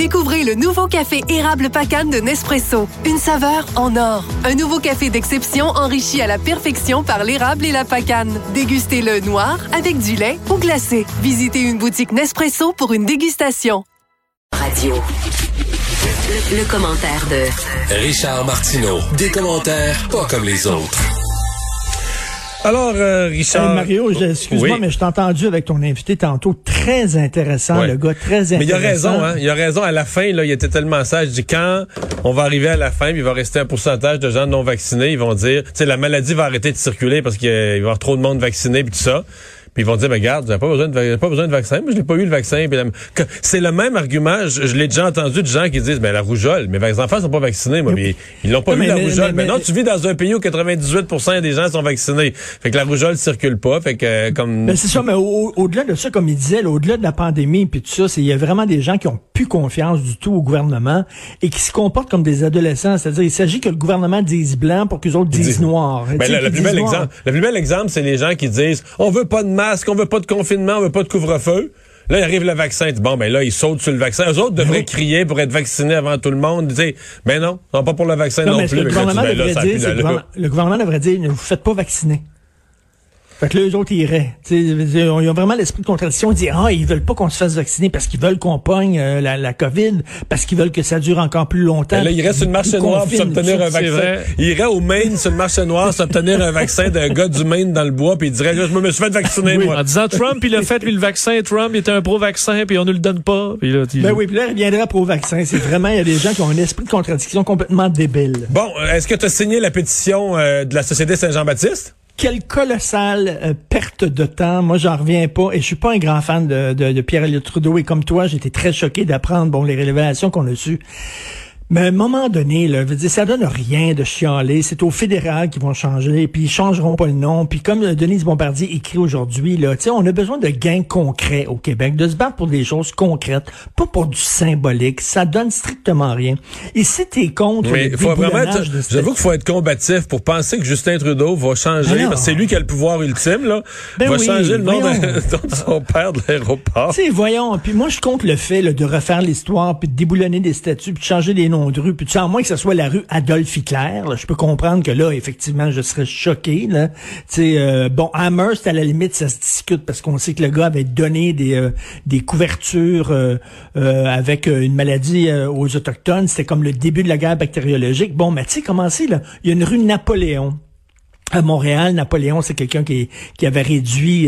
Découvrez le nouveau café érable Pacane de Nespresso. Une saveur en or. Un nouveau café d'exception enrichi à la perfection par l'érable et la Pacane. Dégustez-le noir, avec du lait ou glacé. Visitez une boutique Nespresso pour une dégustation. Radio. Le commentaire de Richard Martineau. Des commentaires pas comme les autres. Alors, Richard... Mario, excuse-moi, mais je t'ai entendu avec ton invité tantôt. Très intéressant, le gars, très intéressant. Mais il a raison, hein. Il a raison. À la fin, là, il était tellement sage. Il dit, quand on va arriver à la fin, puis il va rester un pourcentage de gens non vaccinés, ils vont dire, tu sais, la maladie va arrêter de circuler parce qu'il va y avoir trop de monde vacciné, puis tout ça. Puis ils vont dire, ben regarde, j'ai pas besoin de vaccin. Moi, je n'ai pas eu le vaccin. C'est le même argument. Je l'ai déjà entendu de gens qui disent, ben la rougeole. Mais les enfants sont pas vaccinés, moi. Mais ils l'ont pas vu, la rougeole. Mais non, tu vis dans un pays où 98% des gens sont vaccinés. Fait que la rougeole circule pas. Fait que comme. Ben c'est ça. Mais au-delà de ça, comme il disait, au-delà de la pandémie puis tout ça, il y a vraiment des gens qui ont plus confiance du tout au gouvernement et qui se comportent comme des adolescents. C'est-à-dire, il s'agit que le gouvernement dise blanc pour que les autres disent noir. Ben le plus bel exemple, c'est les gens qui disent, on veut pas de masque, on veut pas de confinement, on veut pas de couvre-feu. Là, il arrive le vaccin. Bon, ben là, ils sautent sur le vaccin. Eux autres devraient crier pour être vaccinés avant tout le monde. Disent, ben non pas pour le vaccin non plus. Le gouvernement devrait dire, ne vous faites pas vacciner. Fait que là, eux autres, ils iraient. Ils ont vraiment l'esprit de contradiction. Ils disent, ils veulent pas qu'on se fasse vacciner parce qu'ils veulent qu'on pogne la COVID, parce qu'ils veulent que ça dure encore plus longtemps. Ben là, il reste une marche noire pour s'obtenir un vaccin. Il irait au Maine sur une marche noire s'obtenir un vaccin d'un gars du Maine dans le bois, puis il dirait, je me suis fait vacciner, moi. En disant, Trump, il a fait, lui, le vaccin. Trump, il était un pro-vaccin, puis on ne le donne pas. Puis là, puis là, il reviendra pro-vaccin. C'est vraiment, il y a des gens qui ont un esprit de contradiction complètement débile. Bon, est-ce que tu as signé la pétition de la Société Saint-Jean-Baptiste? Quelle colossale perte de temps. Moi, j'en reviens pas. Et je suis pas un grand fan de Pierre-Éliott Trudeau. Et comme toi, j'étais très choqué d'apprendre, les révélations qu'on a sues. Mais à un moment donné, là, ça donne rien de chialer. C'est au fédéral qu'ils vont changer, puis ils changeront pas le nom. Puis comme Denise Bombardier écrit aujourd'hui, là, on a besoin de gains concrets au Québec, de se battre pour des choses concrètes, pas pour du symbolique. Ça donne strictement rien. Et si t'es contre... Mais il faut vraiment j'avoue qu'il faut être combatif pour penser que Justin Trudeau va changer, parce que c'est lui qui a le pouvoir ultime, là, changer le nom de son père de l'aéroport. Voyons. Puis moi, je compte le fait là, de refaire l'histoire, puis de déboulonner des statues, puis de changer des noms de rue, puis à moins que ce soit la rue Adolphe Hitler, là, je peux comprendre que là, effectivement, je serais choqué, là. Amherst, à la limite, ça se discute parce qu'on sait que le gars avait donné des couvertures avec une maladie aux Autochtones. C'était comme le début de la guerre bactériologique. Bon, mais tu sais, comment c'est, là? Il y a une rue Napoléon. À Montréal, Napoléon, c'est quelqu'un qui avait réduit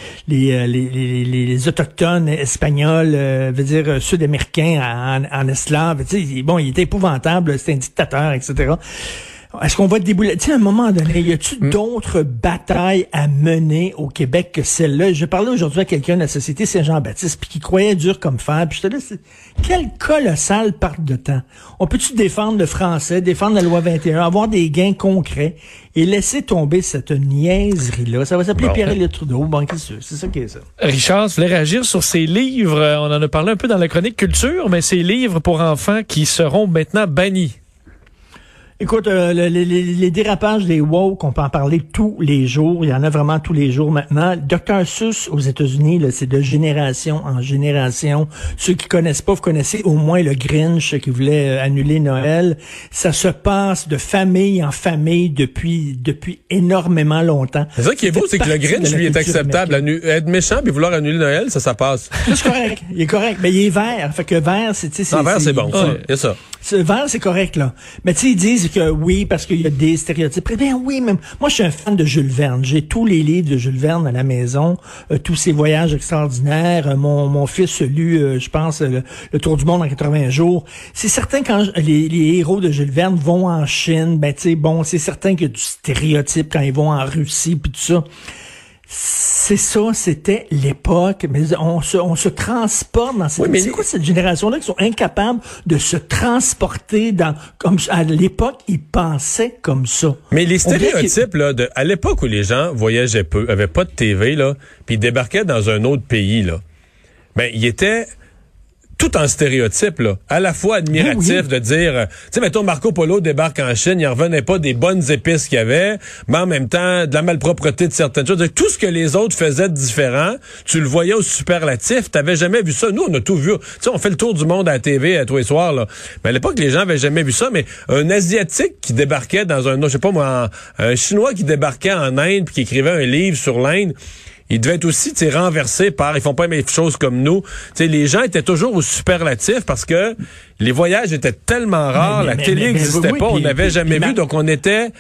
les autochtones espagnols, sud-américains en esclaves. Il était épouvantable, c'était un dictateur, etc. Est-ce qu'on va débouler? À un moment donné, y a-t-il d'autres batailles à mener au Québec que celle-là? Je parlais aujourd'hui à quelqu'un de la Société Saint-Jean-Baptiste, puis qui croyait dur comme fer, puis je te dis, quelle colossale perte de temps. On peut-tu défendre le français, défendre la loi 21, avoir des gains concrets, et laisser tomber cette niaiserie-là? Ça va s'appeler Pierre-Éliott Trudeau. Bon, c'est ça qui est ça. Richard, je voulais réagir sur ces livres. On en a parlé un peu dans la chronique culture, mais ces livres pour enfants qui seront maintenant bannis. Écoute, les dérapages des woke, on peut en parler tous les jours. Il y en a vraiment tous les jours maintenant. Dr. Seuss aux États-Unis, là, c'est de génération en génération. Ceux qui connaissent pas, vous connaissez au moins le Grinch qui voulait annuler Noël. Ça se passe de famille en famille depuis énormément longtemps. C'est ça qui est beau, c'est que le Grinch, lui, est acceptable. Être méchant puis vouloir annuler Noël, ça passe. C'est correct. Il est correct. Mais il est vert. Fait que vert, vert, c'est bon. C'est ça. Vert, c'est correct, là. Mais tu sais, ils disent que oui, parce qu'il y a des stéréotypes. Eh bien oui, même. Moi, je suis un fan de Jules Verne. J'ai tous les livres de Jules Verne à la maison, tous ses voyages extraordinaires. Mon fils lu, je pense, le Tour du monde en 80 jours. C'est certain quand les héros de Jules Verne vont en Chine, c'est certain qu'il y a du stéréotype quand ils vont en Russie, puis tout ça. C'est ça, c'était l'époque, mais on se transporte dans cette... Oui, mais c'est quoi cette génération-là qui sont incapables de se transporter comme à l'époque, ils pensaient comme ça. Mais les stéréotypes, là, à l'époque où les gens voyageaient peu, avaient pas de TV, là, puis ils débarquaient dans un autre pays, là, ils étaient tout en stéréotype, là. À la fois admiratif de dire, tu sais, mettons, Marco Polo débarque en Chine, il en revenait pas des bonnes épices qu'il y avait, mais en même temps, de la malpropreté de certaines choses. Tout ce que les autres faisaient de différent, tu le voyais au superlatif, t'avais jamais vu ça. Nous, on a tout vu. Tu sais, on fait le tour du monde à la TV à tous les soirs, là. Mais à l'époque, les gens avaient jamais vu ça, mais un Asiatique qui débarquait dans un, je sais pas moi, un Chinois qui débarquait en Inde puis qui écrivait un livre sur l'Inde, il devait être aussi, tu sais, renversé par, ils font pas les mêmes choses comme nous. Tu sais, les gens étaient toujours au superlatif parce que les voyages étaient tellement rares, la télé n'existait pas, on n'avait jamais vu, donc on était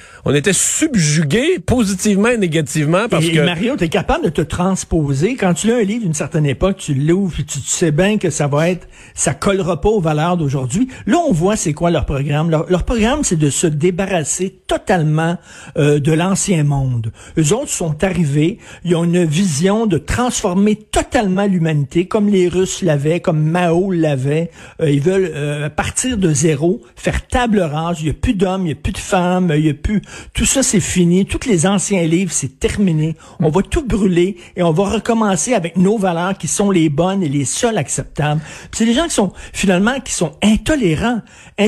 subjugués positivement et négativement parce que... Mario, t'es capable de te transposer. Quand tu lis un livre d'une certaine époque, tu l'ouvres et tu sais bien que ça collera pas aux valeurs d'aujourd'hui. Là, on voit c'est quoi leur programme. Leur programme, c'est de se débarrasser totalement de l'ancien monde. Eux autres sont arrivés, ils ont une vision de transformer totalement l'humanité, comme les Russes l'avaient, comme Mao l'avait. Ils veulent partir de zéro, faire table rase. Il n'y a plus d'hommes, il n'y a plus de femmes, il n'y a plus... Tout ça, c'est fini. Tous les anciens livres, c'est terminé. On va tout brûler et on va recommencer avec nos valeurs qui sont les bonnes et les seules acceptables. Puis c'est des gens qui sont, finalement, qui sont intolérants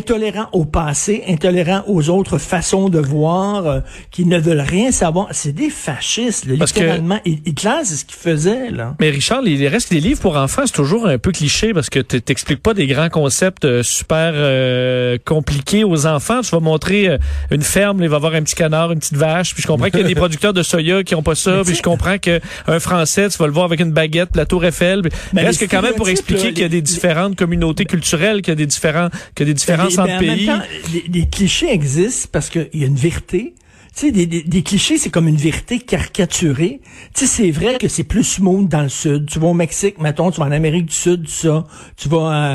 au passé, intolérants aux autres façons de voir, qui ne veulent rien savoir. C'est des fascistes, là, littéralement. Hitler, c'est ce qu'il faisait, là. Mais Richard, les restes des livres pour enfants, c'est toujours un peu cliché parce que t'expliques pas des grands concepts super compliqués aux enfants. Tu vas montrer une ferme, il va y avoir un petit canard, une petite vache, puis je comprends qu'il y a des producteurs de soya qui ont pas ça, puis je comprends qu'un Français, tu vas le voir avec une baguette, la Tour Eiffel. Reste que quand même pour expliquer qu'il y a des différentes communautés culturelles, qu'il y a des différences entre pays. En même temps, les clichés existent parce qu'il y a une vérité. Tu sais, des clichés, c'est comme une vérité caricaturée. Tu sais, c'est vrai que c'est plus smooth dans le Sud. Tu vas au Mexique, mettons, tu vas en Amérique du Sud, ça. Tu vas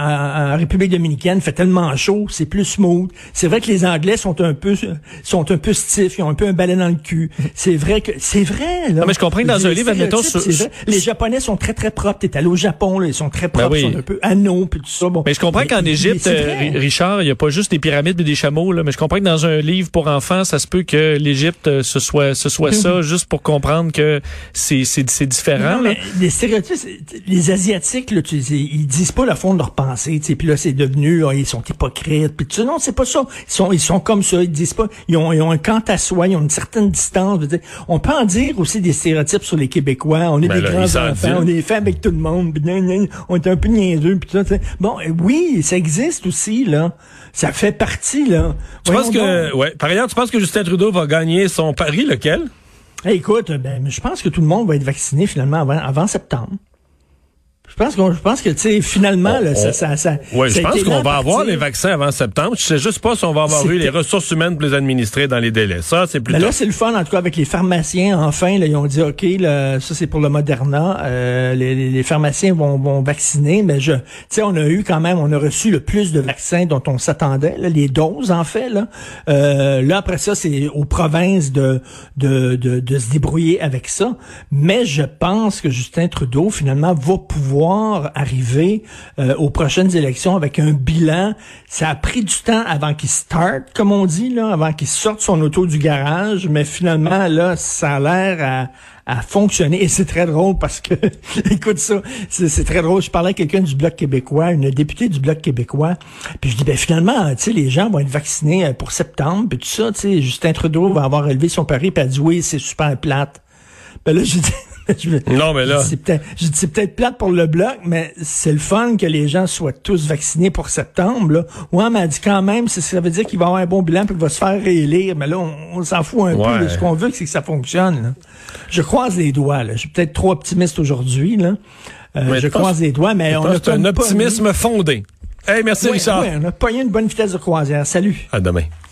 en République dominicaine, il fait tellement chaud, c'est plus smooth. C'est vrai que les Anglais sont un peu stiffs, ils ont un peu un balai dans le cul. C'est vrai, là. Non, mais je comprends que dans un livre, admettons, les Japonais sont très, très propres. T'es allé au Japon, là, ils sont très propres, ils sont un peu anneaux, puis tout ça. Bon. Mais je comprends qu'en Égypte, Richard, il y a pas juste des pyramides et des chameaux, là, mais je comprends que dans un livre pour enfants, ça se peut que l'Égypte ce soit ça, juste pour comprendre que c'est différent. Non, mais les stéréotypes, les Asiatiques, là, ils disent pas le fond de leur pensée, tu sais, puis là c'est devenu, ils sont hypocrites, puis tout ça. Non, c'est pas ça. Ils sont comme ça, ils disent pas, ils ont un quant à soi, ils ont une certaine distance. Je veux dire, on peut en dire aussi des stéréotypes sur les Québécois. On est des grands enfants, on est fait avec tout le monde, pis on est un peu niaiseux, puis tout ça. T'sais. Bon, oui, ça existe aussi là. Ça fait partie là. Tu penses que, par ailleurs, tu penses que Justin Trudeau va gagner son pari, lequel? Écoute, je pense que tout le monde va être vacciné finalement avant septembre. Je pense que tu sais finalement là, ça. Oui, je pense qu'on va avoir les vaccins avant septembre. Je sais juste pas si on va avoir eu les ressources humaines pour les administrer dans les délais. Ça, c'est plus tard. Là, c'est le fun en tout cas avec les pharmaciens. Enfin, là, ils ont dit OK, là, ça c'est pour le Moderna. Les pharmaciens vont vacciner, mais tu sais, on a reçu le plus de vaccins dont on s'attendait. Là, les doses en fait là. Là après ça, c'est aux provinces de se débrouiller avec ça. Mais je pense que Justin Trudeau finalement va pouvoir arriver aux prochaines élections avec un bilan. Ça a pris du temps avant qu'il start, comme on dit, là, avant qu'il sorte son auto du garage, mais finalement, là, ça a l'air à fonctionner. Et c'est très drôle parce que, écoute ça, c'est très drôle. Je parlais à quelqu'un du Bloc québécois, une députée du Bloc québécois, puis je dis, finalement, tu sais, les gens vont être vaccinés pour septembre, puis tout ça, tu sais, Justin Trudeau va avoir élevé son pari, puis elle dit, oui, c'est super plate. Là, je dis... Non, mais là. C'est peut-être plate pour le Bloc, mais c'est le fun que les gens soient tous vaccinés pour septembre, là. Ouais, mais elle dit quand même, ça veut dire qu'il va avoir un bon bilan et qu'il va se faire réélire. Mais là, on s'en fout un peu. Là. Ce qu'on veut, c'est que ça fonctionne, là. Je croise les doigts, là. Je suis peut-être trop optimiste aujourd'hui, là. Je croise les doigts, mais on a un optimisme fondé. Hey, merci, Richard. Oui, on a pogné une bonne vitesse de croisière. Salut. À demain.